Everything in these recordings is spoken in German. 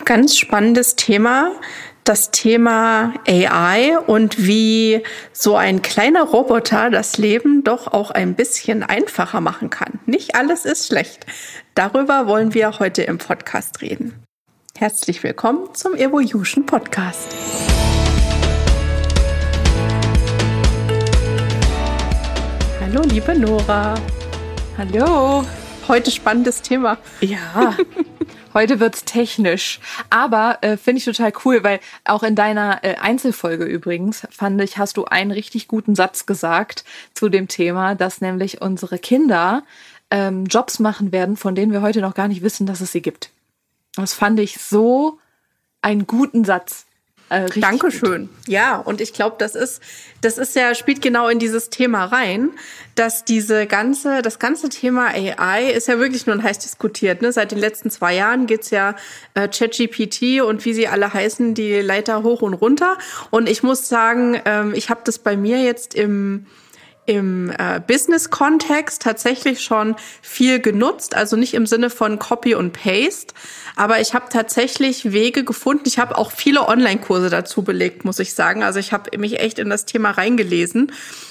Ganz spannendes Thema, das Thema AI und wie so ein kleiner Roboter das Leben doch auch ein bisschen einfacher machen kann. Nicht alles ist schlecht. Darüber wollen wir heute im Podcast reden. Herzlich willkommen zum Evolution Podcast. Hallo, liebe Nora. Hallo. Heute spannendes Thema. Ja, heute wird's technisch. Aber finde ich total cool, weil auch in deiner Einzelfolge übrigens, fand ich, hast du einen richtig guten Satz gesagt zu dem Thema, dass nämlich unsere Kinder Jobs machen werden, von denen wir heute noch gar nicht wissen, dass es sie gibt. Das fand ich so einen guten Satz. Dankeschön. Gut. Ja, und ich glaube, das ist ja, spielt genau in dieses Thema rein, dass das ganze Thema AI ist ja wirklich nun heiß diskutiert. Ne? Seit den letzten 2 Jahren geht's ja ChatGPT und wie sie alle heißen, die Leiter hoch und runter. Und ich muss sagen, ich habe das bei mir jetzt im Business-Kontext tatsächlich schon viel genutzt, also nicht im Sinne von Copy und Paste, aber ich habe tatsächlich Wege gefunden. Ich habe auch viele Online-Kurse dazu belegt, muss ich sagen. Also ich habe mich echt in das Thema reingelesen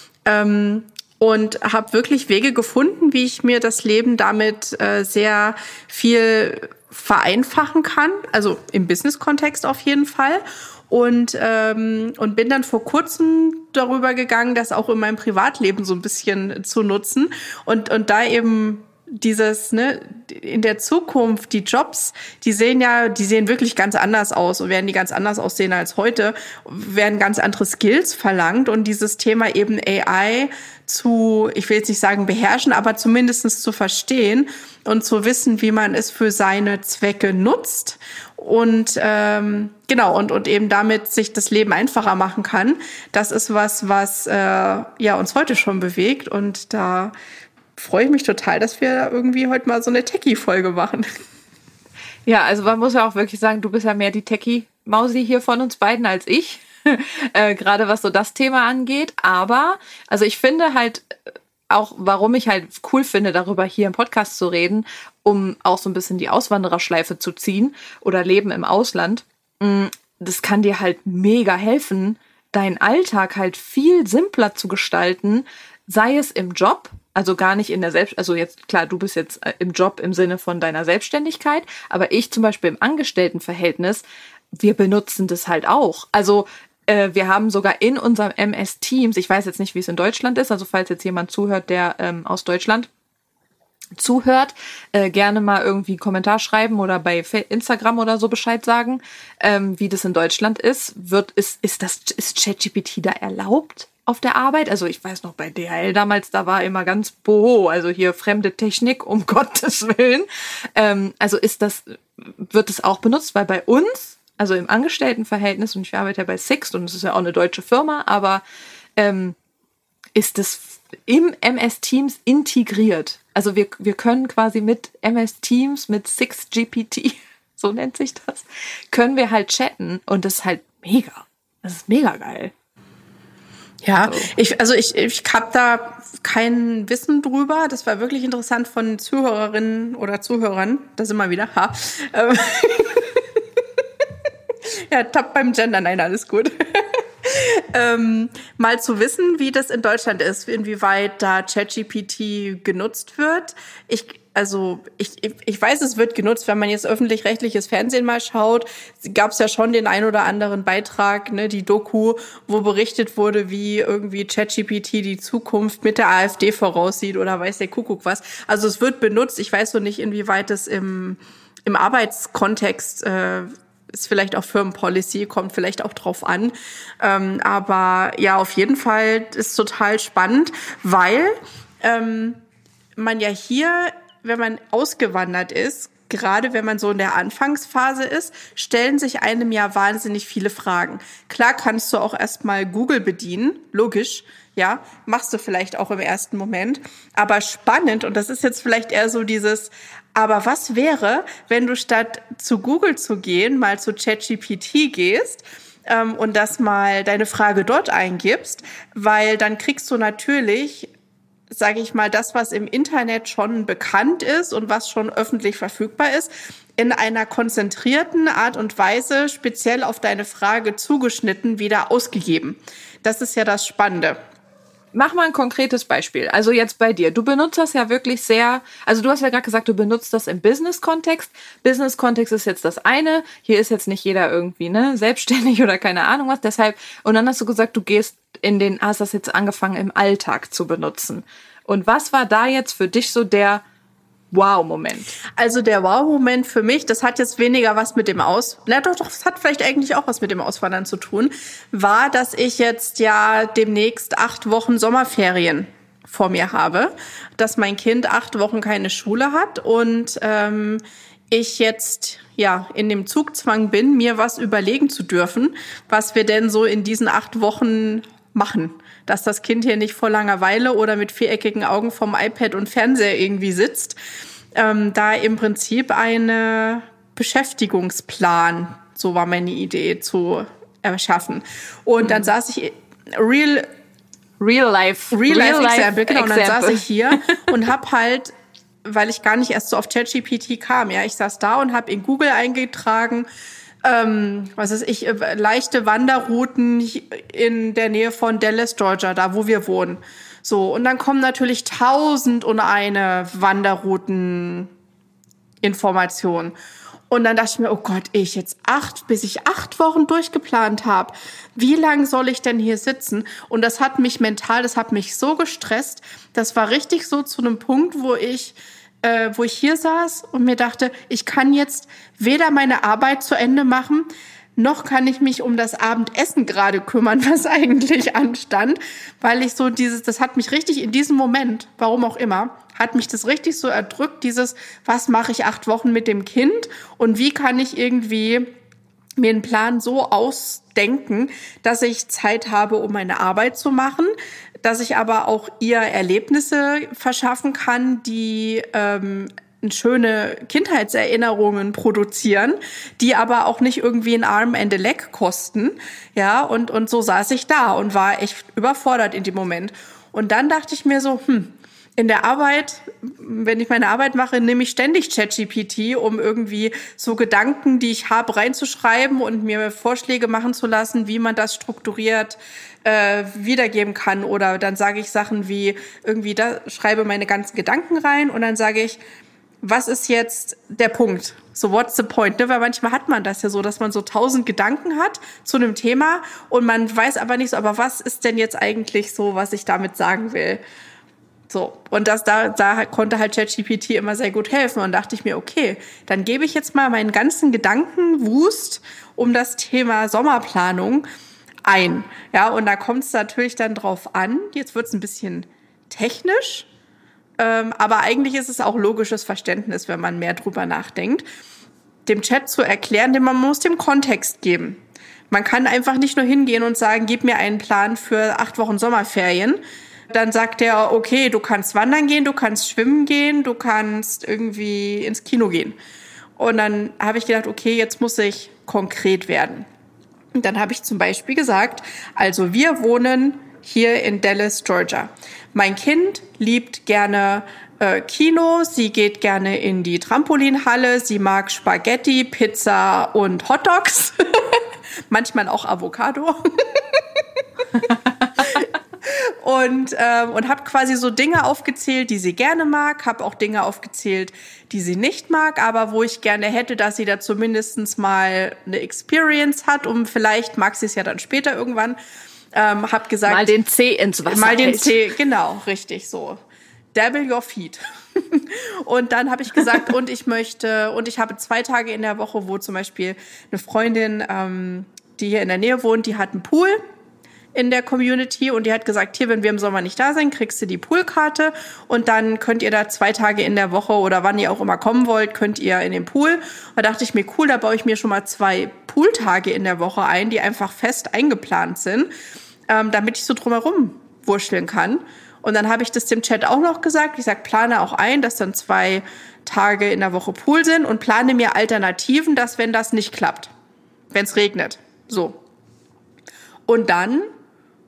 und habe wirklich Wege gefunden, wie ich mir das Leben damit sehr viel vereinfachen kann, also im Business-Kontext auf jeden Fall. Und bin dann vor kurzem darüber gegangen, das auch in meinem Privatleben so ein bisschen zu nutzen und da eben dieses, ne, in der Zukunft, die Jobs, die sehen wirklich ganz anders aus und werden die ganz anders aussehen als heute, werden ganz andere Skills verlangt und dieses Thema eben AI ich will jetzt nicht sagen beherrschen, aber zumindest zu verstehen und zu wissen, wie man es für seine Zwecke nutzt und genau und eben damit sich das Leben einfacher machen kann. Das ist was uns heute schon bewegt und da freue ich mich total, dass wir irgendwie heute mal so eine Techie-Folge machen. Ja, also man muss ja auch wirklich sagen, du bist ja mehr die Techie-Mausi hier von uns beiden als ich. Gerade was so das Thema angeht. Aber, also ich finde halt auch, warum ich halt cool finde, darüber hier im Podcast zu reden, um auch so ein bisschen die Auswandererschleife zu ziehen oder Leben im Ausland. Das kann dir halt mega helfen, deinen Alltag halt viel simpler zu gestalten, sei es im Job, also gar nicht in der also jetzt, klar, du bist jetzt im Job im Sinne von deiner Selbstständigkeit, aber ich zum Beispiel im Angestelltenverhältnis, wir benutzen das halt auch. Also wir haben sogar in unserem MS Teams, ich weiß jetzt nicht, wie es in Deutschland ist, also falls jetzt jemand zuhört, der aus Deutschland zuhört, gerne mal irgendwie einen Kommentar schreiben oder bei Instagram oder so Bescheid sagen, wie das in Deutschland ist. Ist ChatGPT da erlaubt auf der Arbeit? Also ich weiß noch, bei DHL damals, da war immer ganz boho, also hier fremde Technik, um Gottes Willen. Also wird es auch benutzt, weil bei uns, also im Angestelltenverhältnis, und ich arbeite ja bei Sixt und es ist ja auch eine deutsche Firma, aber ist es im MS Teams integriert. Also wir können quasi mit MS Teams, mit Sixt GPT, so nennt sich das, können wir halt chatten und das ist halt mega. Das ist mega geil. Ja, ich habe da kein Wissen drüber. Das war wirklich interessant von Zuhörerinnen oder Zuhörern. Da sind wir wieder. Ja, top beim Gender. Nein, alles gut. Mal zu wissen, wie das in Deutschland ist, inwieweit da ChatGPT genutzt wird. Ich weiß, es wird genutzt, wenn man jetzt öffentlich-rechtliches Fernsehen mal schaut. Gab es ja schon den ein oder anderen Beitrag, ne, die Doku, wo berichtet wurde, wie irgendwie ChatGPT die Zukunft mit der AfD voraussieht oder weiß der Kuckuck was. Also es wird benutzt. Ich weiß so nicht, inwieweit es im Arbeitskontext ist vielleicht auch Firmenpolicy, kommt vielleicht auch drauf an. Aber ja, auf jeden Fall ist total spannend, weil man ja hier, wenn man ausgewandert ist, gerade wenn man so in der Anfangsphase ist, stellen sich einem ja wahnsinnig viele Fragen. Klar kannst du auch erstmal Google bedienen, logisch, ja, machst du vielleicht auch im ersten Moment. Aber spannend, und das ist jetzt vielleicht eher so aber was wäre, wenn du statt zu Google zu gehen, mal zu ChatGPT gehst und das mal deine Frage dort eingibst, weil dann kriegst du natürlich sage ich mal, das, was im Internet schon bekannt ist und was schon öffentlich verfügbar ist, in einer konzentrierten Art und Weise speziell auf deine Frage zugeschnitten wieder ausgegeben. Das ist ja das Spannende. Mach mal ein konkretes Beispiel. Also jetzt bei dir. Du benutzt das ja wirklich sehr, also du hast ja gerade gesagt, du benutzt das im Business-Kontext. Business-Kontext ist jetzt das eine. Hier ist jetzt nicht jeder irgendwie, selbstständig oder keine Ahnung was. Deshalb, und dann hast du gesagt, du hast das jetzt angefangen im Alltag zu benutzen. Und was war da jetzt für dich so der Wow-Moment? Also der Wow-Moment für mich, das hat jetzt weniger was mit dem das hat vielleicht eigentlich auch was mit dem Auswandern zu tun, war, dass ich jetzt ja demnächst 8 Wochen Sommerferien vor mir habe, dass mein Kind 8 Wochen keine Schule hat und ich jetzt ja in dem Zugzwang bin, mir was überlegen zu dürfen, was wir denn so in diesen 8 Wochen machen. Dass das Kind hier nicht vor Langeweile oder mit viereckigen Augen vom iPad und Fernseher irgendwie sitzt. Da im Prinzip eine Beschäftigungsplan, so war meine Idee, zu erschaffen. Und dann saß ich Real Life Example, genau. Und dann saß ich hier und habe halt, weil ich gar nicht erst so auf ChatGPT kam, ja, ich saß da und habe in Google eingetragen, leichte Wanderrouten in der Nähe von Dallas, Georgia, da wo wir wohnen. So, und dann kommen natürlich 1001 Wanderrouten-Informationen. Und dann dachte ich mir, oh Gott, bis ich 8 Wochen durchgeplant habe, wie lange soll ich denn hier sitzen? Und das hat mich so gestresst. Das war richtig so zu einem Punkt, wo ich hier saß und mir dachte, ich kann jetzt weder meine Arbeit zu Ende machen, noch kann ich mich um das Abendessen gerade kümmern, was eigentlich anstand, weil ich so das hat mich richtig in diesem Moment, warum auch immer, hat mich das richtig so erdrückt, was mache ich 8 Wochen mit dem Kind und wie kann ich irgendwie mir einen Plan so ausdenken, dass ich Zeit habe, um meine Arbeit zu machen, dass ich aber auch ihr Erlebnisse verschaffen kann, die schöne Kindheitserinnerungen produzieren, die aber auch nicht irgendwie ein Arm and a Leg kosten. Ja, und so saß ich da und war echt überfordert in dem Moment. Und dann dachte ich mir so, in der Arbeit, wenn ich meine Arbeit mache, nehme ich ständig ChatGPT, um irgendwie so Gedanken, die ich habe, reinzuschreiben und mir Vorschläge machen zu lassen, wie man das strukturiert wiedergeben kann. Oder dann sage ich Sachen wie irgendwie, da schreibe meine ganzen Gedanken rein und dann sage ich, was ist jetzt der Punkt? So, what's the point? Weil manchmal hat man das ja so, dass man so 1000 Gedanken hat zu einem Thema und man weiß aber nicht so, aber was ist denn jetzt eigentlich so, was ich damit sagen will? So, und da konnte halt ChatGPT immer sehr gut helfen. Und dachte ich mir, okay, dann gebe ich jetzt mal meinen ganzen Gedankenwust um das Thema Sommerplanung ein. Ja, und da kommt es natürlich dann drauf an. Jetzt wird es ein bisschen technisch, aber eigentlich ist es auch logisches Verständnis, wenn man mehr drüber nachdenkt, dem Chat zu erklären, denn man muss dem Kontext geben. Man kann einfach nicht nur hingehen und sagen, gib mir einen Plan für 8 Wochen Sommerferien. Dann sagt er, okay, du kannst wandern gehen, du kannst schwimmen gehen, du kannst irgendwie ins Kino gehen. Und dann habe ich gedacht, okay, jetzt muss ich konkret werden. Und dann habe ich zum Beispiel gesagt, also wir wohnen hier in Dallas, Georgia. Mein Kind liebt gerne Kino, sie geht gerne in die Trampolinhalle, sie mag Spaghetti, Pizza und Hotdogs, manchmal auch Avocado. Und habe quasi so Dinge aufgezählt, die sie gerne mag, habe auch Dinge aufgezählt, die sie nicht mag, aber wo ich gerne hätte, dass sie da zumindest mal eine Experience hat, vielleicht mag sie es ja dann später irgendwann. Hab gesagt, mal den Zeh ins Wasser hält. Genau, richtig so. Dabble your feet. Und dann habe ich gesagt, und ich habe 2 Tage in der Woche, wo zum Beispiel eine Freundin, die hier in der Nähe wohnt, die hat einen Pool in der Community und die hat gesagt, hier, wenn wir im Sommer nicht da sind, kriegst du die Poolkarte und dann könnt ihr da 2 Tage in der Woche oder wann ihr auch immer kommen wollt, könnt ihr in den Pool. Da dachte ich mir, cool, da baue ich mir schon mal 2 Pooltage in der Woche ein, die einfach fest eingeplant sind, damit ich so drumherum wurschteln kann. Und dann habe ich das dem Chat auch noch gesagt. Ich sage, plane auch ein, dass dann 2 Tage in der Woche Pool sind und plane mir Alternativen, dass wenn das nicht klappt, wenn es regnet. So. Und dann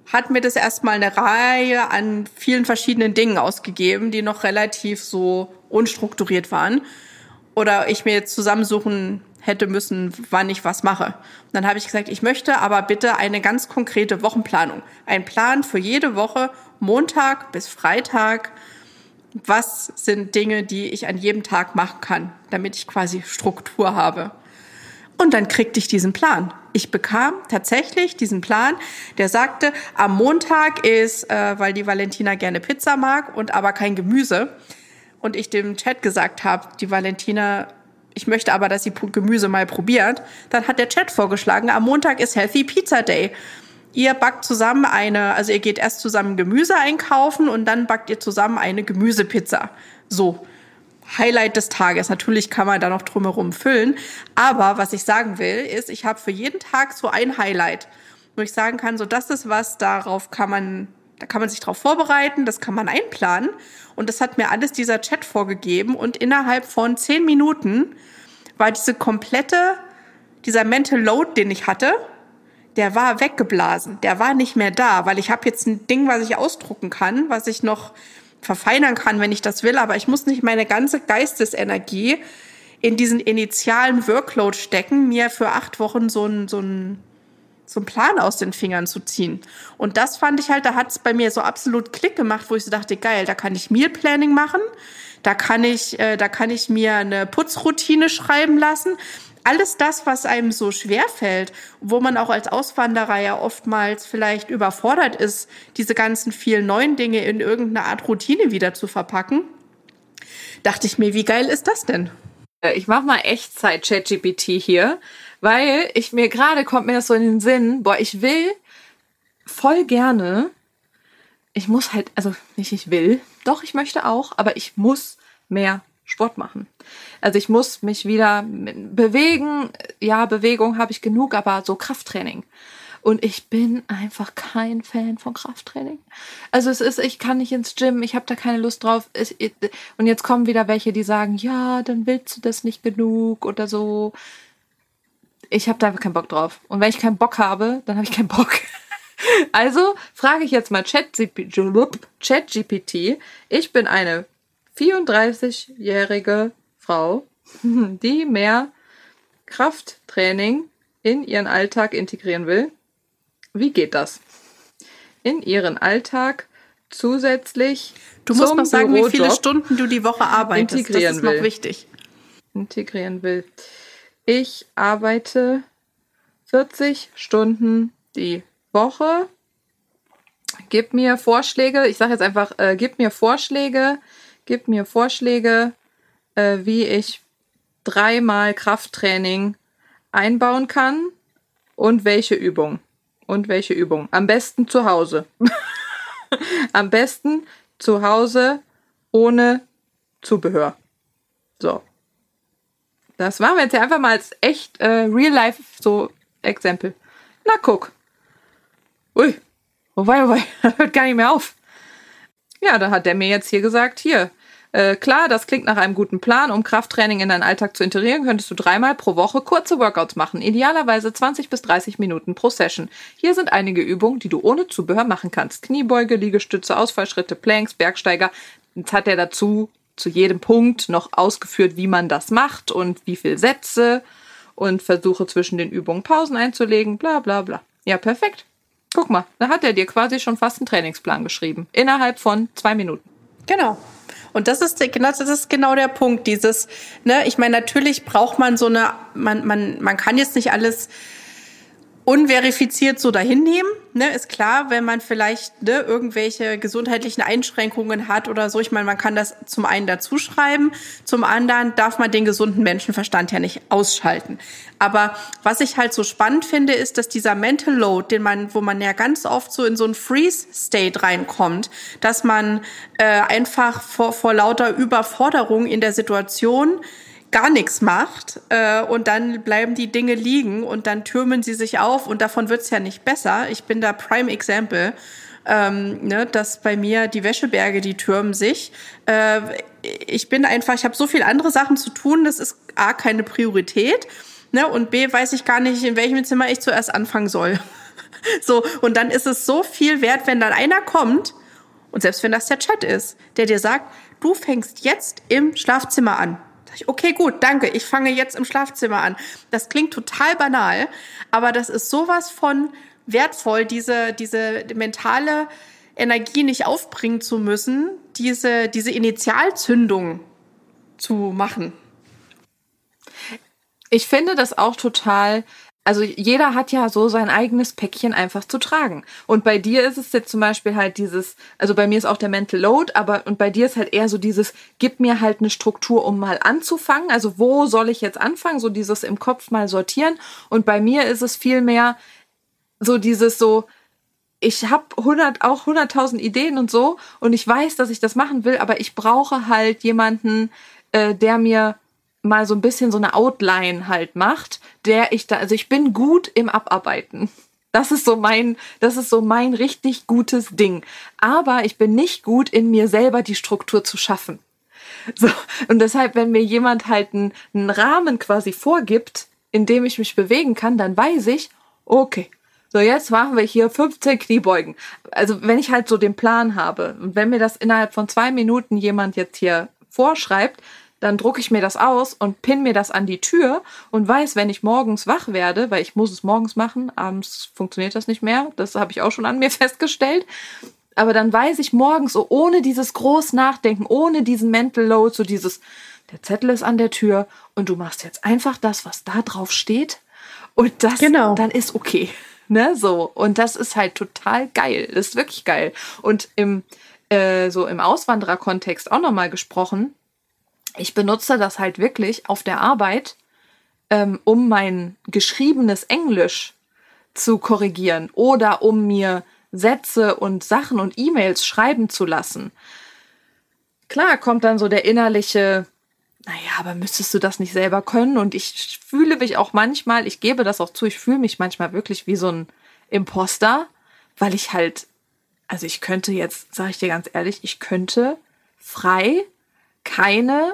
hat mir das erstmal eine Reihe an vielen verschiedenen Dingen ausgegeben, die noch relativ so unstrukturiert waren. Oder ich mir jetzt zusammensuchen hätte müssen, wann ich was mache. Und dann habe ich gesagt, ich möchte aber bitte eine ganz konkrete Wochenplanung. Ein Plan für jede Woche, Montag bis Freitag. Was sind Dinge, die ich an jedem Tag machen kann, damit ich quasi Struktur habe? Und dann kriegte ich diesen Plan. Ich bekam tatsächlich diesen Plan, der sagte, am Montag ist, weil die Valentina gerne Pizza mag und aber kein Gemüse. Und ich dem Chat gesagt habe, die Valentina, ich möchte aber, dass sie Gemüse mal probiert. Dann hat der Chat vorgeschlagen, am Montag ist Healthy Pizza Day. Ihr backt zusammen also ihr geht erst zusammen Gemüse einkaufen und dann backt ihr zusammen eine Gemüsepizza. So. Highlight des Tages. Natürlich kann man da noch drumherum füllen. Aber was ich sagen will, ist, ich habe für jeden Tag so ein Highlight, wo ich sagen kann, so das ist was, da kann man sich drauf vorbereiten, das kann man einplanen. Und das hat mir alles dieser Chat vorgegeben. Und innerhalb von 10 Minuten war dieser Mental Load, den ich hatte, der war weggeblasen. Der war nicht mehr da, weil ich habe jetzt ein Ding, was ich ausdrucken kann, was ich noch verfeinern kann, wenn ich das will, aber ich muss nicht meine ganze Geistesenergie in diesen initialen Workload stecken, mir für 8 Wochen so einen Plan aus den Fingern zu ziehen. Und das fand ich halt, da hat es bei mir so absolut Klick gemacht, wo ich so dachte, geil, da kann ich Meal Planning machen, da kann ich mir eine Putzroutine schreiben lassen. Alles das, was einem so schwer fällt, wo man auch als Auswanderer ja oftmals vielleicht überfordert ist, diese ganzen vielen neuen Dinge in irgendeine Art Routine wieder zu verpacken, dachte ich mir, wie geil ist das denn? Ich mache mal Echtzeit-ChatGPT hier, weil kommt mir das so in den Sinn, ich will voll gerne, ich möchte auch, aber ich muss mehr Sport machen. Also ich muss mich wieder bewegen. Ja, Bewegung habe ich genug, aber so Krafttraining. Und ich bin einfach kein Fan von Krafttraining. Also ich kann nicht ins Gym, ich habe da keine Lust drauf. Und jetzt kommen wieder welche, die sagen, ja, dann willst du das nicht genug oder so. Ich habe da einfach keinen Bock drauf. Und wenn ich keinen Bock habe, dann habe ich keinen Bock. Also frage ich jetzt mal ChatGPT. Ich bin eine 34-jährige Frau, die mehr Krafttraining in ihren Alltag integrieren will. Wie geht das? In ihren Alltag zusätzlich Du musst noch sagen, wie viele Stunden du die Woche arbeitest. Das ist noch wichtig. Integrieren will. Ich arbeite 40 Stunden die Woche. Gib mir Vorschläge. Ich sage jetzt einfach, gib mir Vorschläge, wie ich 3-mal Krafttraining einbauen kann und welche Übung. Am besten zu Hause. Am besten zu Hause ohne Zubehör. So. Das machen wir jetzt ja einfach mal als echt Real-Life so Exempel. Na, guck. Ui. Wobei, das hört gar nicht mehr auf. Ja, da hat der mir jetzt hier gesagt, klar, das klingt nach einem guten Plan. Um Krafttraining in deinen Alltag zu integrieren, könntest du 3-mal pro Woche kurze Workouts machen. Idealerweise 20 bis 30 Minuten pro Session. Hier sind einige Übungen, die du ohne Zubehör machen kannst. Kniebeuge, Liegestütze, Ausfallschritte, Planks, Bergsteiger. Jetzt hat er dazu zu jedem Punkt noch ausgeführt, wie man das macht und wie viel Sätze und versuche zwischen den Übungen Pausen einzulegen, bla bla bla. Ja, perfekt. Guck mal, da hat er dir quasi schon fast einen Trainingsplan geschrieben. Innerhalb von 2 Minuten. Genau. Und das ist genau der Punkt. Ich meine, natürlich braucht man man kann jetzt nicht alles unverifiziert so dahin nehmen. Ne, ist klar, wenn man vielleicht irgendwelche gesundheitlichen Einschränkungen hat oder so. Ich meine, man kann das zum einen dazu schreiben, zum anderen darf man den gesunden Menschenverstand ja nicht ausschalten. Aber was ich halt so spannend finde, ist, dass dieser Mental Load, wo man ja ganz oft so in so einen Freeze-State reinkommt, dass man einfach vor lauter Überforderung in der Situation gar nichts macht und dann bleiben die Dinge liegen und dann türmen sie sich auf und davon wird's ja nicht besser. Ich bin da Prime Example, dass bei mir die Wäscheberge, die türmen sich. Ich habe so viel andere Sachen zu tun, das ist A, keine Priorität, und B, weiß ich gar nicht, in welchem Zimmer ich zuerst anfangen soll. So, und dann ist es so viel wert, wenn dann einer kommt, und selbst wenn das der Chat ist, der dir sagt, du fängst jetzt im Schlafzimmer an. Sag ich, okay, gut, danke, ich fange jetzt im Schlafzimmer an. Das klingt total banal, aber das ist sowas von wertvoll, diese mentale Energie nicht aufbringen zu müssen, diese Initialzündung zu machen. Ich finde das auch total, also jeder hat ja so sein eigenes Päckchen einfach zu tragen. Und bei dir ist es jetzt zum Beispiel halt dieses, also bei mir ist auch der Mental Load, und bei dir ist halt eher so dieses, gib mir halt eine Struktur, um mal anzufangen. Also wo soll ich jetzt anfangen? So dieses im Kopf mal sortieren. Und bei mir ist es viel mehr so dieses so, ich habe 100.000 Ideen und so und ich weiß, dass ich das machen will, aber ich brauche halt jemanden, der mir mal so ein bisschen so eine Outline halt macht, also ich bin gut im Abarbeiten. Das ist so mein richtig gutes Ding. Aber ich bin nicht gut in mir selber die Struktur zu schaffen. So. Und deshalb, wenn mir jemand halt einen Rahmen quasi vorgibt, in dem ich mich bewegen kann, dann weiß ich, okay, so jetzt machen wir hier 15 Kniebeugen. Also wenn ich halt so den Plan habe und wenn mir das innerhalb von 2 Minuten jemand jetzt hier vorschreibt, dann drucke ich mir das aus und pin mir das an die Tür und weiß, wenn ich morgens wach werde, weil ich muss es morgens machen, abends funktioniert das nicht mehr, das habe ich auch schon an mir festgestellt, aber dann weiß ich morgens so ohne dieses groß Nachdenken, ohne diesen Mental Load, so dieses, der Zettel ist an der Tür und du machst jetzt einfach das, was da drauf steht und das dann ist okay, ne, so. Und das ist halt total geil, das ist wirklich geil. Und im Auswandererkontext auch nochmal gesprochen, ich benutze das halt wirklich auf der Arbeit, um mein geschriebenes Englisch zu korrigieren oder um mir Sätze und Sachen und E-Mails schreiben zu lassen. Klar kommt dann so der innerliche, naja, aber müsstest du das nicht selber können? Und ich fühle mich auch manchmal, ich gebe das auch zu, ich fühle mich manchmal wirklich wie so ein Imposter, weil ich halt, also ich könnte jetzt, sage ich dir ganz ehrlich, ich könnte frei keine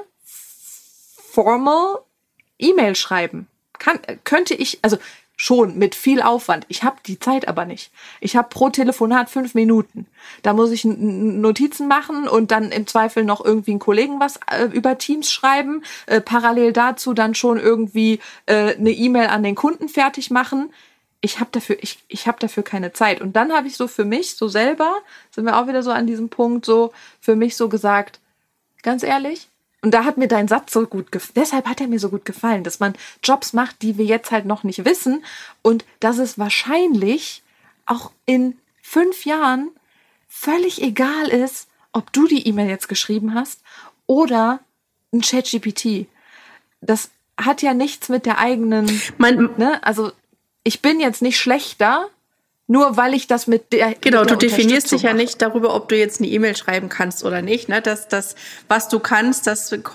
formal E-Mail schreiben. Könnte ich, also schon mit viel Aufwand. Ich habe die Zeit aber nicht. Ich habe pro Telefonat 5 Minuten. Da muss ich Notizen machen und dann im Zweifel noch irgendwie einen Kollegen was über Teams schreiben. Parallel dazu dann schon irgendwie eine E-Mail an den Kunden fertig machen. Ich habe dafür keine Zeit. Und dann habe ich so für mich, so selber, sind wir auch wieder so an diesem Punkt, so für mich so gesagt, ganz ehrlich, und da hat mir dein Satz so gut gefallen, deshalb hat er mir so gut gefallen, dass man Jobs macht, die wir jetzt halt noch nicht wissen und dass es wahrscheinlich auch in 5 Jahren völlig egal ist, ob du die E-Mail jetzt geschrieben hast oder ein ChatGPT. Das hat ja nichts mit der eigenen, also ich bin jetzt nicht schlechter, nur weil ich das mit der Genau, du definierst dich ja nicht darüber, ob du jetzt eine E-Mail schreiben kannst oder nicht. Ne? Das, was du kannst,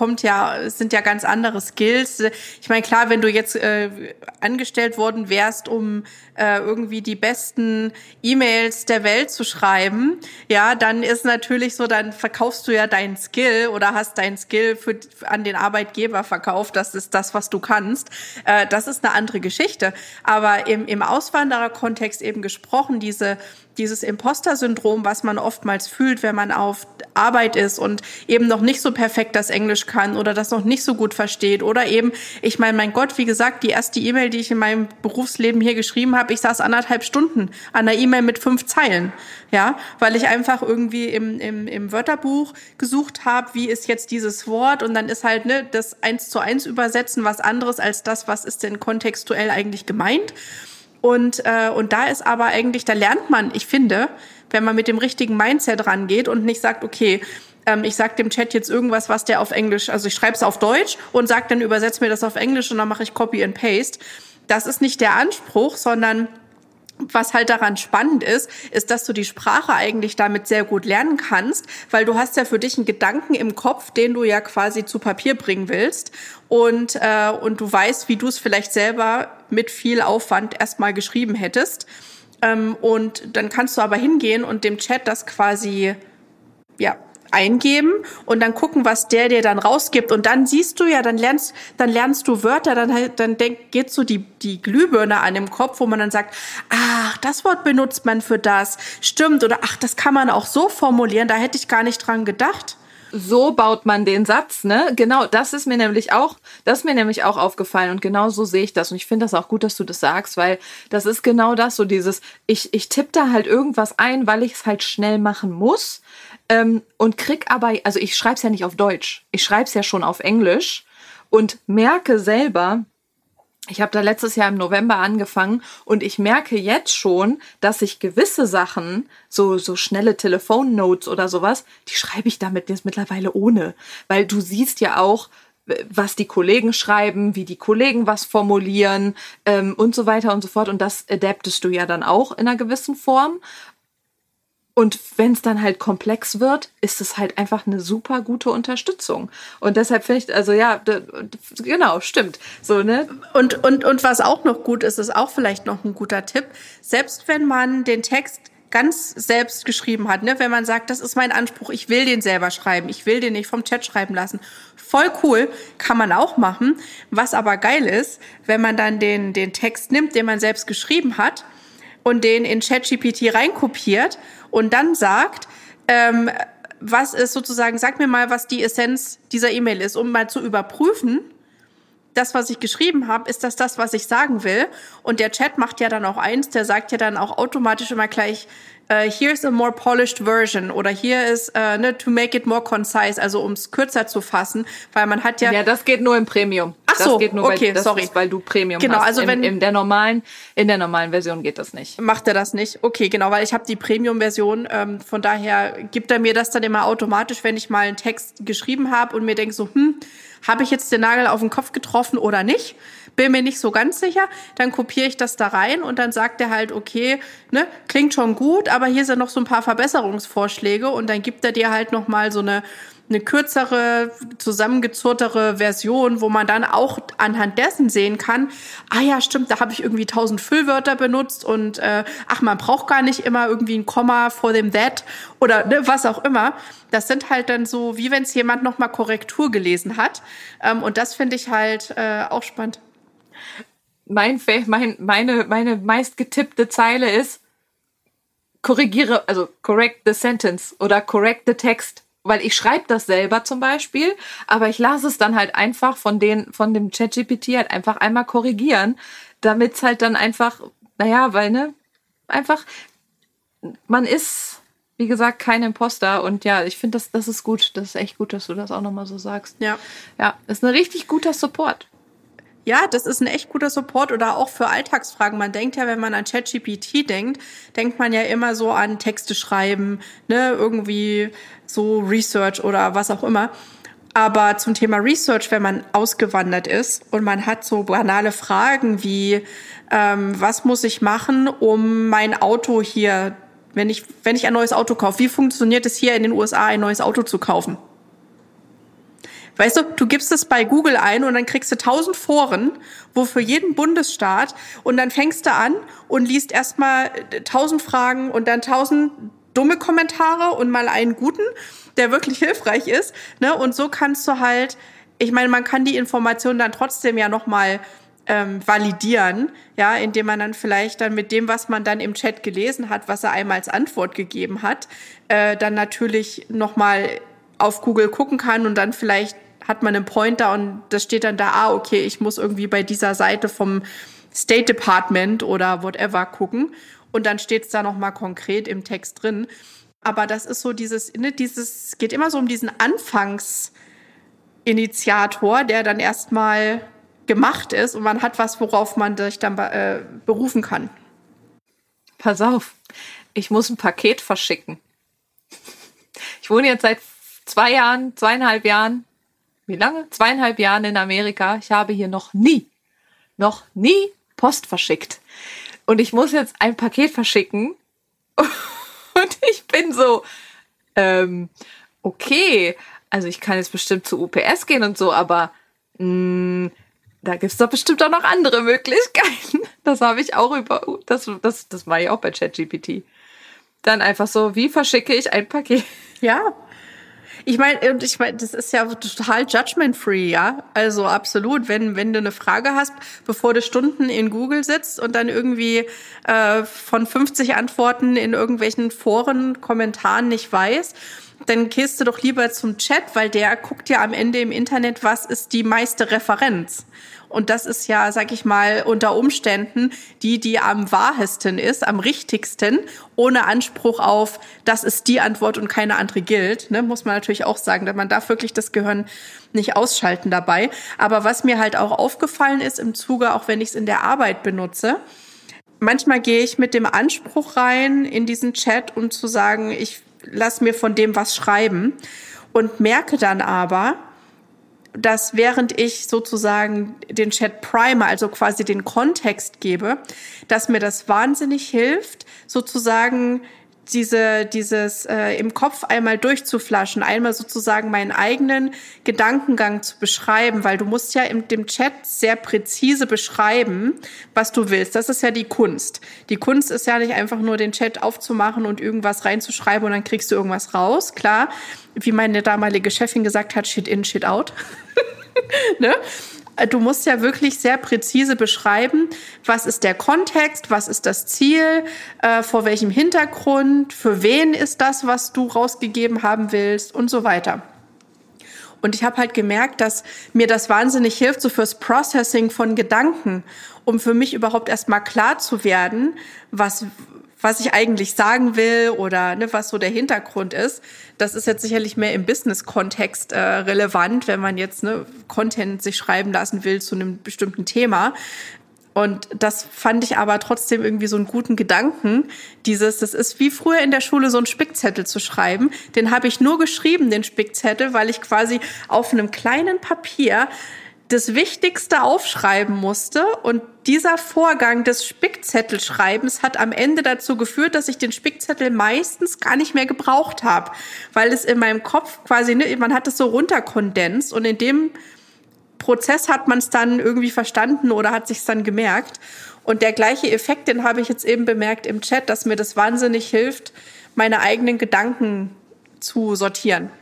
sind ja ganz andere Skills. Ich meine, klar, wenn du jetzt angestellt worden wärst, um irgendwie die besten E-Mails der Welt zu schreiben, ja, dann ist natürlich so, dann verkaufst du ja deinen Skill oder hast deinen Skill an den Arbeitgeber verkauft. Das ist das, was du kannst. Das ist eine andere Geschichte. Aber im Auswandererkontext eben gesprochen, dieses Imposter-Syndrom, was man oftmals fühlt, wenn man auf Arbeit ist und eben noch nicht so perfekt das Englisch kann oder das noch nicht so gut versteht oder eben, ich meine, mein Gott, wie gesagt, die erste E-Mail, die ich in meinem Berufsleben hier geschrieben habe, ich saß 1,5 Stunden an einer E-Mail mit 5 Zeilen, ja, weil ich einfach irgendwie im Wörterbuch gesucht habe, wie ist jetzt dieses Wort und dann ist halt das 1:1 übersetzen was anderes als das, was ist denn kontextuell eigentlich gemeint. Und da ist aber eigentlich, da lernt man, ich finde, wenn man mit dem richtigen Mindset rangeht und nicht sagt, okay, ich sag dem Chat jetzt irgendwas, was der auf Englisch, also ich schreibe es auf Deutsch und sag dann, übersetz mir das auf Englisch und dann mache ich Copy and Paste. Das ist nicht der Anspruch, sondern was halt daran spannend ist, dass du die Sprache eigentlich damit sehr gut lernen kannst, weil du hast ja für dich einen Gedanken im Kopf, den du ja quasi zu Papier bringen willst und du weißt, wie du es vielleicht selber mit viel Aufwand erstmal geschrieben hättest. Und dann kannst du aber hingehen und dem Chat das quasi, ja, eingeben und dann gucken, was der dir dann rausgibt. Und dann siehst du ja, dann lernst du Wörter, dann geht so die Glühbirne an im Kopf, wo man dann sagt, ach, das Wort benutzt man für das. Stimmt. Oder ach, das kann man auch so formulieren, da hätte ich gar nicht dran gedacht. So baut man den Satz, ne? Genau, das ist mir nämlich auch aufgefallen und genau so sehe ich das. Und ich finde das auch gut, dass du das sagst, weil das ist genau das, so dieses, ich tippe da halt irgendwas ein, weil ich es halt schnell machen muss und krieg aber, also ich schreibe es ja nicht auf Deutsch, ich schreibe es ja schon auf Englisch und merke selber, ich habe da letztes Jahr im November angefangen und ich merke jetzt schon, dass ich gewisse Sachen, so schnelle Telefonnotes oder sowas, die schreibe ich damit jetzt mittlerweile ohne. Weil du siehst ja auch, was die Kollegen schreiben, wie die Kollegen was formulieren und so weiter und so fort. Und das adaptest du ja dann auch in einer gewissen Form. Und wenn es dann halt komplex wird, ist es halt einfach eine super gute Unterstützung. Und deshalb finde ich, also ja, genau, stimmt. So, ne? Und was auch noch gut ist, ist auch vielleicht noch ein guter Tipp. Selbst wenn man den Text ganz selbst geschrieben hat, ne, wenn man sagt, das ist mein Anspruch, ich will den selber schreiben, ich will den nicht vom Chat schreiben lassen. Voll cool, kann man auch machen. Was aber geil ist, wenn man dann den Text nimmt, den man selbst geschrieben hat, und den in ChatGPT reinkopiert und dann sagt, was ist sozusagen, sag mir mal, was die Essenz dieser E-Mail ist, um mal zu überprüfen, das, was ich geschrieben habe, ist das, was ich sagen will. Und der Chat macht ja dann auch eins, der sagt ja dann auch automatisch immer gleich, here's a more polished version oder here is, to make it more concise, also um es kürzer zu fassen, weil man hat ja... Ja, das geht nur im Premium. Ach so, das geht nur okay, sorry. Ist, weil du Premium genau, hast. Also in der normalen Version geht das nicht. Macht er das nicht? Okay, genau, weil ich habe die Premium-Version, von daher gibt er mir das dann immer automatisch, wenn ich mal einen Text geschrieben habe und mir denke so, habe ich jetzt den Nagel auf den Kopf getroffen oder nicht? Bin mir nicht so ganz sicher. Dann kopiere ich das da rein und dann sagt er halt, okay, ne, klingt schon gut, aber hier sind noch so ein paar Verbesserungsvorschläge und dann gibt er dir halt noch mal so eine kürzere, zusammengezurrtere Version, wo man dann auch anhand dessen sehen kann, ah ja, stimmt, da habe ich irgendwie 1000 Füllwörter benutzt und man braucht gar nicht immer irgendwie ein Komma vor dem that oder ne, was auch immer. Das sind halt dann so, wie wenn es jemand noch mal Korrektur gelesen hat. Und das finde ich halt auch spannend. Meine meistgetippte Zeile ist, correct the sentence oder correct the text. Weil ich schreibe das selber zum Beispiel, aber ich lasse es dann halt einfach von dem ChatGPT halt einfach einmal korrigieren, damit es halt dann einfach, man ist, wie gesagt, kein Imposter und ja, ich finde, das ist gut, das ist echt gut, dass du das auch nochmal so sagst. Ja. Ja, ist ein richtig guter Support. Ja, das ist ein echt guter Support oder auch für Alltagsfragen. Man denkt ja, wenn man an ChatGPT denkt man ja immer so an Texte schreiben, ne, irgendwie so Research oder was auch immer. Aber zum Thema Research, wenn man ausgewandert ist und man hat so banale Fragen wie, was muss ich machen, um mein Auto hier, wenn ich ein neues Auto kaufe, wie funktioniert es hier in den USA, ein neues Auto zu kaufen? Weißt du, du gibst es bei Google ein und dann kriegst du 1000 Foren, wo für jeden Bundesstaat und dann fängst du an und liest erstmal 1000 Fragen und dann 1000 dumme Kommentare und mal einen guten, der wirklich hilfreich ist, ne? Und so kannst du halt, ich meine, man kann die Informationen dann trotzdem ja nochmal validieren, ja, indem man dann vielleicht dann mit dem, was man dann im Chat gelesen hat, was er einmal als Antwort gegeben hat, dann natürlich nochmal auf Google gucken kann und dann vielleicht hat man einen Pointer und das steht dann da, okay, ich muss irgendwie bei dieser Seite vom State Department oder whatever gucken und dann steht es da nochmal konkret im Text drin. Aber das ist so es geht immer so um diesen Anfangsinitiator, der dann erstmal gemacht ist und man hat was, worauf man sich dann berufen kann. Pass auf, ich muss ein Paket verschicken. Ich wohne jetzt seit 2,5 Jahren, wie lange? 2,5 Jahren in Amerika. Ich habe hier noch nie Post verschickt. Und ich muss jetzt ein Paket verschicken. Und ich bin so, okay, also ich kann jetzt bestimmt zu UPS gehen und so, aber da gibt's doch bestimmt auch noch andere Möglichkeiten. Das habe ich auch das mache ich auch bei ChatGPT. Dann einfach so, wie verschicke ich ein Paket? Ja. Ich meine, das ist ja total judgment-free, ja. Also absolut. Wenn du eine Frage hast, bevor du Stunden in Google sitzt und dann irgendwie von 50 Antworten in irgendwelchen Foren, Kommentaren nicht weiß, dann gehst du doch lieber zum Chat, weil der guckt ja am Ende im Internet, was ist die meiste Referenz. Und das ist ja, sag ich mal, unter Umständen die am wahrhesten ist, am richtigsten, ohne Anspruch auf, das ist die Antwort und keine andere gilt. Ne, muss man natürlich auch sagen, man darf wirklich das Gehirn nicht ausschalten dabei. Aber was mir halt auch aufgefallen ist im Zuge, auch wenn ich es in der Arbeit benutze, manchmal gehe ich mit dem Anspruch rein in diesen Chat, um zu sagen, ich lass mir von dem was schreiben und merke dann aber, dass während ich sozusagen den Chat prime, also quasi den Kontext gebe, dass mir das wahnsinnig hilft, sozusagen dieses im Kopf einmal durchzuflaschen, einmal sozusagen meinen eigenen Gedankengang zu beschreiben, weil du musst ja in dem Chat sehr präzise beschreiben, was du willst. Das ist ja die Kunst. Die Kunst ist ja nicht einfach nur den Chat aufzumachen und irgendwas reinzuschreiben und dann kriegst du irgendwas raus. Klar, wie meine damalige Chefin gesagt hat, shit in, shit out. Ne? Du musst ja wirklich sehr präzise beschreiben, was ist der Kontext, was ist das Ziel, vor welchem Hintergrund, für wen ist das, was du rausgegeben haben willst und so weiter. Und ich habe halt gemerkt, dass mir das wahnsinnig hilft, so fürs Processing von Gedanken, um für mich überhaupt erstmal klar zu werden, was ich eigentlich sagen will oder ne, was so der Hintergrund ist. Das ist jetzt sicherlich mehr im Business-Kontext relevant, wenn man jetzt Content sich schreiben lassen will zu einem bestimmten Thema. Und das fand ich aber trotzdem irgendwie so einen guten Gedanken. Das ist wie früher in der Schule so einen Spickzettel zu schreiben. Den habe ich nur geschrieben, den Spickzettel, weil ich quasi auf einem kleinen Papier das Wichtigste aufschreiben musste. Und dieser Vorgang des Spickzettelschreibens hat am Ende dazu geführt, dass ich den Spickzettel meistens gar nicht mehr gebraucht habe, weil es in meinem Kopf quasi, man hat es so runterkondensiert und in dem Prozess hat man es dann irgendwie verstanden oder hat sich es dann gemerkt. Und der gleiche Effekt, den habe ich jetzt eben bemerkt im Chat, dass mir das wahnsinnig hilft, meine eigenen Gedanken zu sortieren.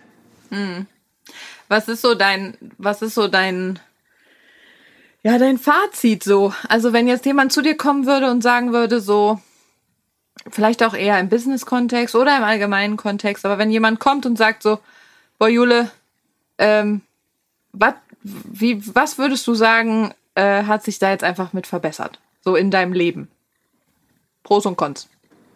Was ist so dein Fazit so? Also wenn jetzt jemand zu dir kommen würde und sagen würde, so, vielleicht auch eher im Business-Kontext oder im allgemeinen Kontext, aber wenn jemand kommt und sagt so, boah Jule, was würdest du sagen, hat sich da jetzt einfach mit verbessert? So in deinem Leben? Pros und Cons.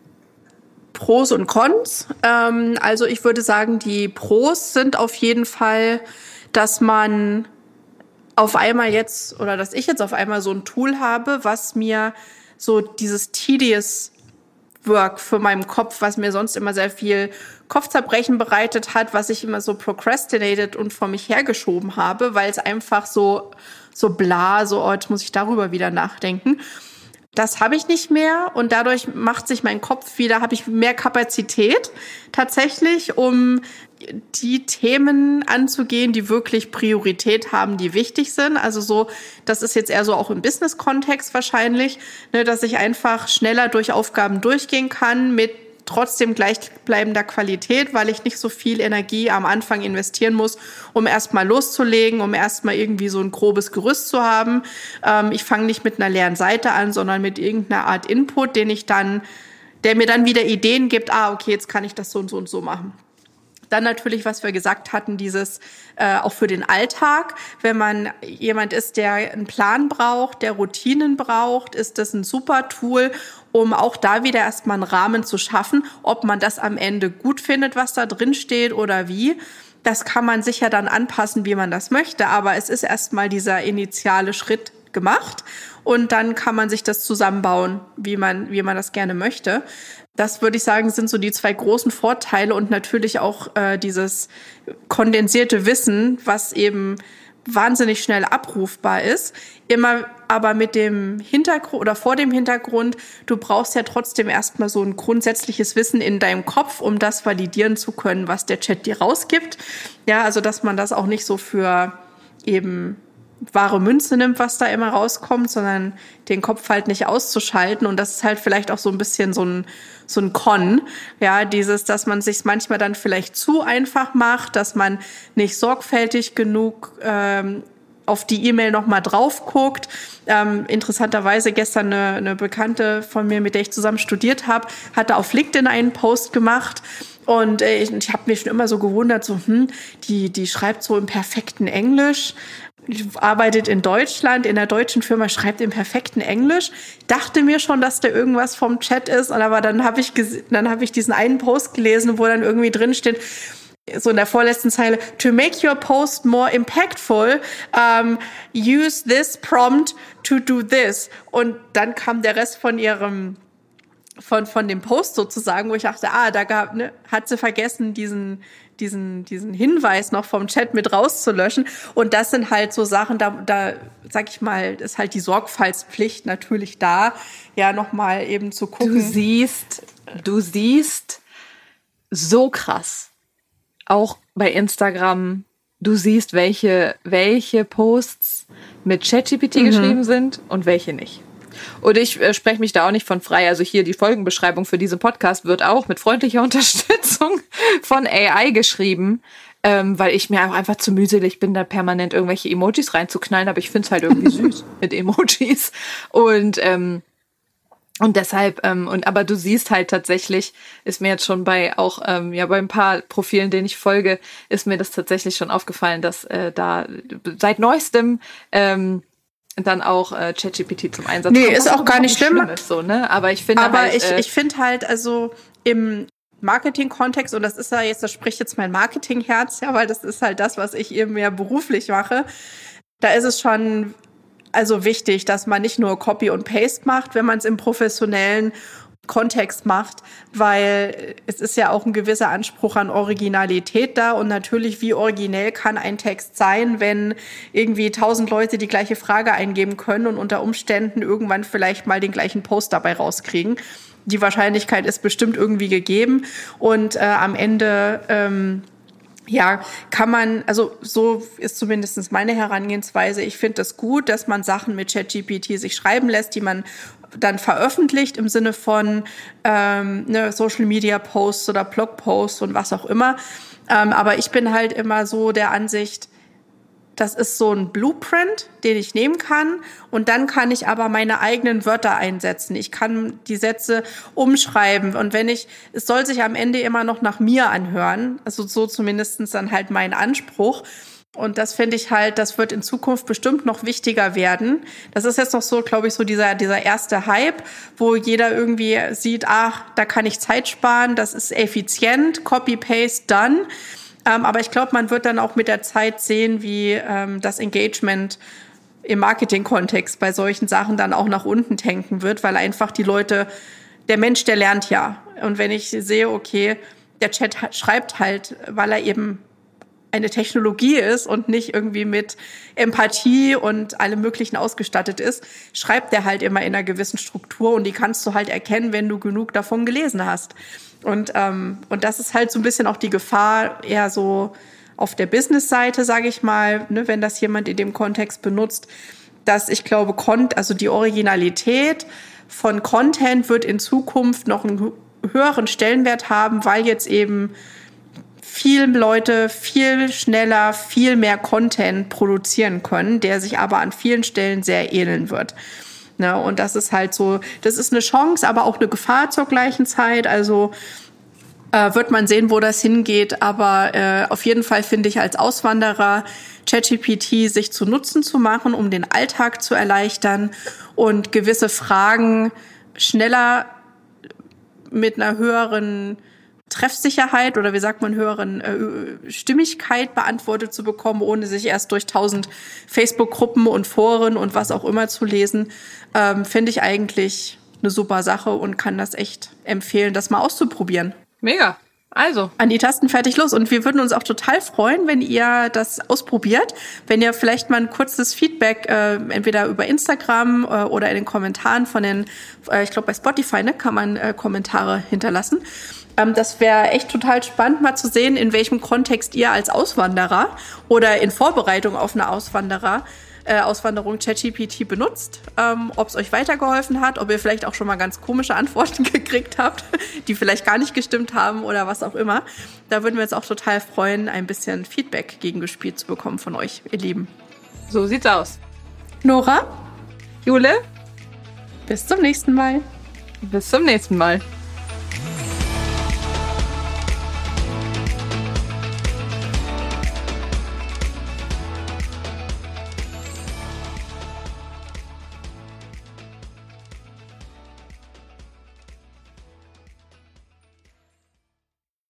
Pros und Cons. Also ich würde sagen, die Pros sind auf jeden Fall, dass man auf einmal jetzt, oder dass ich jetzt auf einmal so ein Tool habe, was mir so dieses tedious Work für meinen Kopf, was mir sonst immer sehr viel Kopfzerbrechen bereitet hat, was ich immer so procrastinated und vor mich hergeschoben habe, weil es einfach so bla, jetzt muss ich darüber wieder nachdenken. Das habe ich nicht mehr und dadurch macht sich mein Kopf wieder, habe ich mehr Kapazität tatsächlich, um die Themen anzugehen, die wirklich Priorität haben, die wichtig sind. Also das ist jetzt eher so auch im Business-Kontext wahrscheinlich, ne, dass ich einfach schneller durch Aufgaben durchgehen kann mit trotzdem gleichbleibender Qualität, weil ich nicht so viel Energie am Anfang investieren muss, um erstmal loszulegen, um erstmal irgendwie so ein grobes Gerüst zu haben. Ich fange nicht mit einer leeren Seite an, sondern mit irgendeiner Art Input, der mir dann wieder Ideen gibt, okay, jetzt kann ich das so und so und so machen. Dann natürlich, was wir gesagt hatten, dieses auch für den Alltag, wenn man jemand ist, der einen Plan braucht, der Routinen braucht, ist das ein super Tool, um auch da wieder erstmal einen Rahmen zu schaffen. Ob man das am Ende gut findet, was da drin steht oder wie, das kann man sicher dann anpassen, wie man das möchte. Aber es ist erstmal dieser initiale Schritt gemacht und dann kann man sich das zusammenbauen, wie man das gerne möchte. Das würde ich sagen, sind so die zwei großen Vorteile und natürlich auch dieses kondensierte Wissen, was eben wahnsinnig schnell abrufbar ist. Immer aber mit dem Hintergrund oder vor dem Hintergrund, du brauchst ja trotzdem erstmal so ein grundsätzliches Wissen in deinem Kopf, um das validieren zu können, was der Chat dir rausgibt. Ja, also dass man das auch nicht so für eben wahre Münze nimmt, was da immer rauskommt, sondern den Kopf halt nicht auszuschalten. Und das ist halt vielleicht auch so ein bisschen so ein Con, ja, dass man sich manchmal dann vielleicht zu einfach macht, dass man nicht sorgfältig genug auf die E-Mail nochmal drauf guckt. Interessanterweise gestern eine Bekannte von mir, mit der ich zusammen studiert habe, hatte auf LinkedIn einen Post gemacht. Und ich habe mich schon immer so gewundert, die schreibt so im perfekten Englisch, arbeitet in Deutschland, in der deutschen Firma, schreibt im perfekten Englisch. Dachte mir schon, dass da irgendwas vom Chat ist. Aber dann habe ich diesen einen Post gelesen, wo dann irgendwie drin steht, so in der vorletzten Zeile, to make your post more impactful, use this prompt to do this. Und dann kam der Rest von dem Post sozusagen, wo ich dachte, hat sie vergessen, diesen Hinweis noch vom Chat mit rauszulöschen. Und das sind halt so Sachen, da sag ich mal, ist halt die Sorgfaltspflicht natürlich da, ja, nochmal eben zu gucken. Du siehst so krass, auch bei Instagram, du siehst, welche Posts mit ChatGPT geschrieben sind und welche nicht. Und ich spreche mich da auch nicht von frei. Also hier die Folgenbeschreibung für diesen Podcast wird auch mit freundlicher Unterstützung von AI geschrieben, weil ich mir auch einfach zu mühselig bin, da permanent irgendwelche Emojis reinzuknallen. Aber ich finde es halt irgendwie süß mit Emojis. Und deshalb, aber du siehst halt tatsächlich, ist mir jetzt schon bei ein paar Profilen, denen ich folge, ist mir das tatsächlich schon aufgefallen, dass da seit neuestem dann auch ChatGPT zum Einsatz kommt. Nee, ist auch gar nicht schlimm. Ist, so, ne? Aber ich finde ich finde halt, also im Marketing-Kontext, und das spricht jetzt mein Marketingherz, ja, weil das ist halt das, was ich eben ja beruflich mache, da ist es schon also wichtig, dass man nicht nur Copy und Paste macht, wenn man es im professionellen Kontext macht, weil es ist ja auch ein gewisser Anspruch an Originalität da, und natürlich, wie originell kann ein Text sein, wenn irgendwie 1000 Leute die gleiche Frage eingeben können und unter Umständen irgendwann vielleicht mal den gleichen Post dabei rauskriegen. Die Wahrscheinlichkeit ist bestimmt irgendwie gegeben, und am Ende kann man, also so ist zumindest meine Herangehensweise. Ich finde es gut, dass man Sachen mit ChatGPT sich schreiben lässt, die man dann veröffentlicht im Sinne von Social-Media-Posts oder Blog-Posts und was auch immer. Aber ich bin halt immer so der Ansicht, das ist so ein Blueprint, den ich nehmen kann, und dann kann ich aber meine eigenen Wörter einsetzen. Ich kann die Sätze umschreiben, und es soll sich am Ende immer noch nach mir anhören, also so zumindestens dann halt mein Anspruch. Und das finde ich halt, das wird in Zukunft bestimmt noch wichtiger werden. Das ist jetzt noch so, glaube ich, so dieser erste Hype, wo jeder irgendwie sieht, da kann ich Zeit sparen, das ist effizient, Copy, Paste, done. Aber ich glaube, man wird dann auch mit der Zeit sehen, wie das Engagement im Marketing-Kontext bei solchen Sachen dann auch nach unten tanken wird, weil einfach der Mensch, der lernt ja. Und wenn ich sehe, okay, der Chat schreibt halt, weil er eben eine Technologie ist und nicht irgendwie mit Empathie und allem Möglichen ausgestattet ist, schreibt der halt immer in einer gewissen Struktur, und die kannst du halt erkennen, wenn du genug davon gelesen hast. Und das ist halt so ein bisschen auch die Gefahr eher so auf der Business-Seite, sage ich mal, ne, wenn das jemand in dem Kontext benutzt, dass ich glaube, also die Originalität von Content wird in Zukunft noch einen höheren Stellenwert haben, weil jetzt eben viele Leute viel schneller, viel mehr Content produzieren können, der sich aber an vielen Stellen sehr ähneln wird. Ne, und das ist halt so, das ist eine Chance, aber auch eine Gefahr zur gleichen Zeit. Also wird man sehen, wo das hingeht. Aber auf jeden Fall finde ich als Auswanderer ChatGPT sich zu Nutzen zu machen, um den Alltag zu erleichtern und gewisse Fragen schneller mit einer höheren Treffsicherheit oder wie sagt man, höheren Stimmigkeit beantwortet zu bekommen, ohne sich erst durch 1000 Facebook-Gruppen und Foren und was auch immer zu lesen, finde ich eigentlich eine super Sache und kann das echt empfehlen, das mal auszuprobieren. Mega. Also. An die Tasten, fertig, los. Und wir würden uns auch total freuen, wenn ihr das ausprobiert, wenn ihr vielleicht mal ein kurzes Feedback entweder über Instagram oder in den Kommentaren ich glaube bei Spotify, ne, kann man Kommentare hinterlassen. Das wäre echt total spannend, mal zu sehen, in welchem Kontext ihr als Auswanderer oder in Vorbereitung auf eine Auswanderer Auswanderung ChatGPT benutzt, ob es euch weitergeholfen hat, ob ihr vielleicht auch schon mal ganz komische Antworten gekriegt habt, die vielleicht gar nicht gestimmt haben oder was auch immer. Da würden wir uns auch total freuen, ein bisschen Feedback gegengespielt zu bekommen von euch, ihr Lieben. So sieht's aus. Nora? Jule? Bis zum nächsten Mal. Bis zum nächsten Mal.